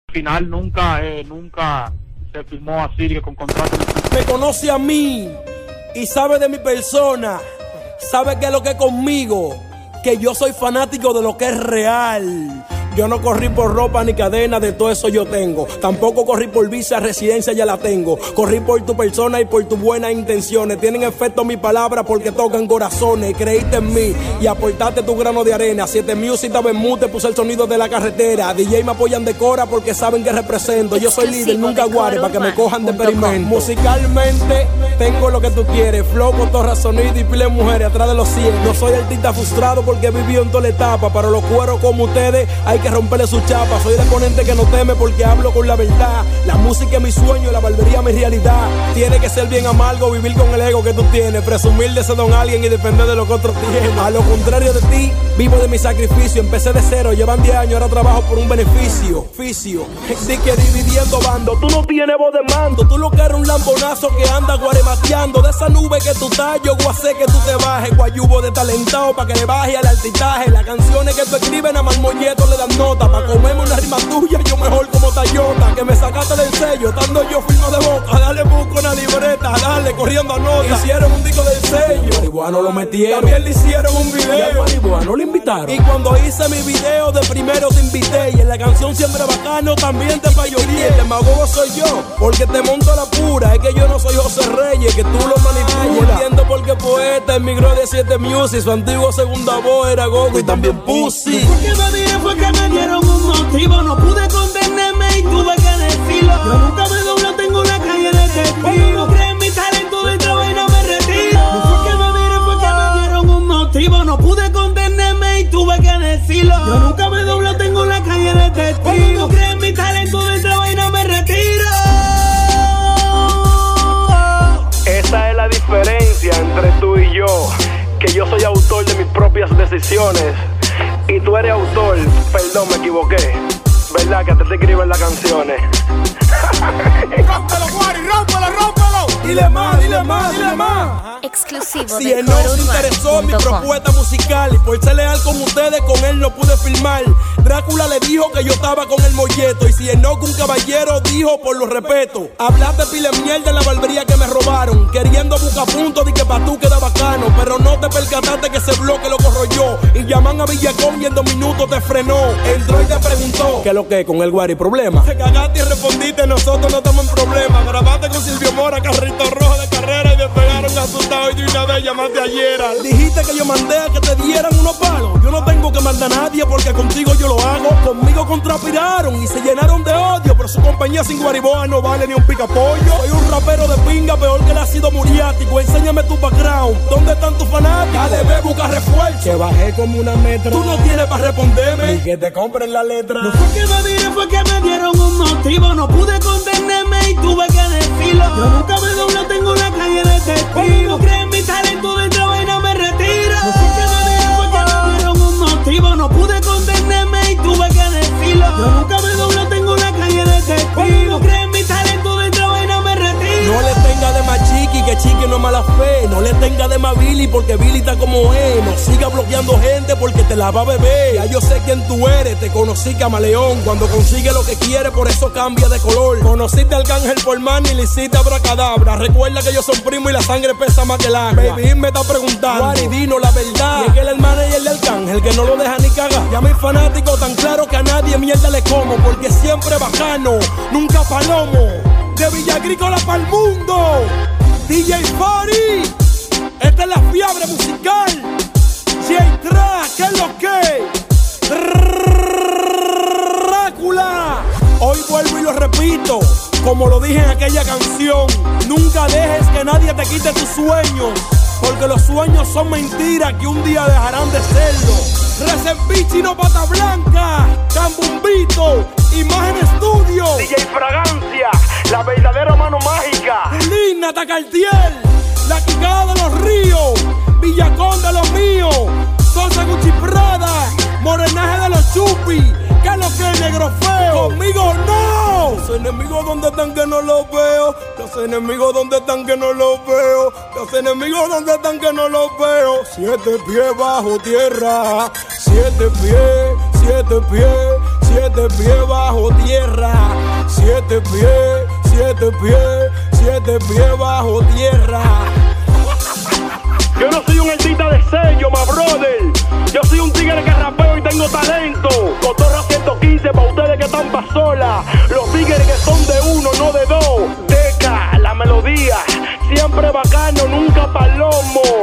Al final nunca se firmó así que con contrato. Me conoce a mí y sabe de mi persona, sabe que es lo que es conmigo, que yo soy fanático de lo que es real. Yo no corrí por ropa ni cadena, de todo eso yo tengo. Tampoco corrí por visa, residencia ya la tengo. Corrí por tu persona y por tus buenas intenciones. Tienen efecto mis palabras porque tocan corazones. Creíste en mí y aportaste tu grano de arena. 7 Music estaba en mute, puse el sonido de la carretera. DJ me apoyan de cora porque saben que represento. Yo soy líder, nunca guare, para que me cojan de experimento. Musicalmente tengo lo que tú quieres. Flow, cotorra, sonido y pile mujeres atrás de los 100. No soy artista frustrado porque viví en toda la etapa. Para los cueros como ustedes hay que romperle su chapa. Soy el exponente que no teme porque hablo con la verdad. La música es mi sueño, la barbería mi realidad. Tiene que ser bien amargo vivir con el ego que tú tienes, presumir de ser don alguien y depender de lo que otros tienen. A lo contrario de ti, vivo de mi sacrificio. Empecé de cero, llevan 10 años, ahora trabajo por un beneficio. Di que dividiendo bando, tú no tienes voz de mando. Tú lo que eres un lambonazo que anda guaremateando. De esa nube que tú estás, yo voy a hacer que tú te bajes. Guayubo de talentado pa' que le baje al altitaje. Las canciones que tú escribes a mal molleto le dan nota. Pa' comerme una rima tuya, yo mejor como Tayota. Que me sacaste del sello, estando yo firmo de boca. Dale busco una libreta, dale corriendo a nota. Hicieron un disco del sello, marihuano lo metieron. También le hicieron un video, marihuano lo invitaron. Y cuando hice mi video de primero te invité. Y en la canción Siempre Bacano también te payoreé. El demagogo soy yo, porque te monto la pura. Es que yo no soy José Reyes, que tú lo manipulas. Entiendo por qué poeta emigró de 7 Music. Su antiguo segunda voz era Gogo y también Pussy. Porque me dije fue que me dieron un motivo. No pude contenerme y tuve que decirlo. Yo nunca me doblo, tengo una calle de testigo. No creen mi talento, de esta vaina me retiro. No fue que me dije fue que me dieron un motivo. No pude contenerme y tuve que decirlo. Yo nunca me doblo, tengo la calle de testigo. No creen mi talento, de esta vaina me retiro. Esa es la diferencia entre tú y yo. Que yo soy autor de mis propias decisiones y tú eres autor, perdón, me equivoqué. ¿Verdad que te escriben las canciones? ¡Rómpelo, Guari! ¡Rómpelo! Dile más. Exclusivo si de él no se interesó en mi propuesta musical y por ser leal con ustedes, con él no pude filmar. Drácula le dijo que yo estaba con el molleto. Y si Enoch un caballero dijo por lo respeto. Hablaste pile mierda en la barbería que me robaron, queriendo buscar puntos de que pa' tú queda bacano. Pero no te percataste que ese bloque lo corro yo. Y llaman a Villacón y en 2 minutos te frenó. Entró y te preguntó ¿qué es lo que con el Guari? ¿Problema? Te cagaste y respondiste, nosotros no estamos en problema. Grabaste con Silvio Mora, carrito rojo de carrera y despegaron asustados y de una vez llamaste ayer. Dijiste que yo mandé a que te dieran unos palos. Yo no tengo que mandar a nadie porque contigo yo lo hago. Conmigo contrapiraron y se llenaron de odio, pero su compañía sin Guariboa no vale ni un picapollo. Soy un rapero de pinga peor que el ácido muriático. Enséñame tu background, ¿dónde están tus fanáticos? Dale, ve, busca refuerzo. Que bajé como una metra. Tú no tienes para responderme ni que te compren la letra. No fue que me dije, fue que me dieron un motivo. No pude contenerme y tuve que decirlo. Yo nunca me doblo, tengo la calle de testigo. No creen mi talento, de esta vaina me retiro. No fue que me dije, fue que me dieron un motivo. No pude contenerme y tuve que decirlo. Yo nunca me doblo, tengo la calle de testigo. No creen mi talento, de esta vaina me retiro. No le tenga de más chiqui, que chiqui no es mala fe. No le tenga de más Billy, porque Billy está como es. No siga bloqueando gente porque te la va a beber. Ya yo sé quién tú eres, te conocí camaleón. Cuando consigue lo que quiere, por eso cambia de color. Conociste al Arcángel por man y le hiciste abracadabra. Recuerda que ellos son primos y la sangre pesa más que el agua. Baby me está preguntando, Guari, dinos la verdad. Y es que el manager del Arcángel que no lo deja ni cagar. Ya mis fanáticos tan claro que a nadie mierda le como, porque siempre bacano, nunca palomo. De Villa Agrícola pa'l mundo, DJ Fari. Esta es la fiebre musical. J-Track, ¿qué es lo que? Drácula. Hoy vuelvo y lo repito, como lo dije en aquella canción. Nunca dejes que nadie te quite tus sueños, porque los sueños son mentiras que un día dejarán de serlo. Resempichino Pata Blanca, Cambumbito, Imagen Estudio, DJ Fragancia, la verdadera mano mágica. Lina Tacartier, la Quicada de los Ríos, Villacón de los míos, Sosa Gucci Prada, Morenaje de los Chupis. ¿Qué es lo que es, negro feo? Conmigo no. Los enemigos donde están que no los veo. Los enemigos donde están que no los veo. Los enemigos donde están que no los veo. 7 pies bajo tierra. 7 pies bajo tierra. 7 pies bajo tierra. Yo no soy un artista de sello, my brother. Yo soy un tigre que rapeo y tengo talento. Cotorra 115 pa' ustedes que están pa' sola. Los tigres que son de uno, no de dos. Deca, la melodía, siempre bacano, nunca palomo.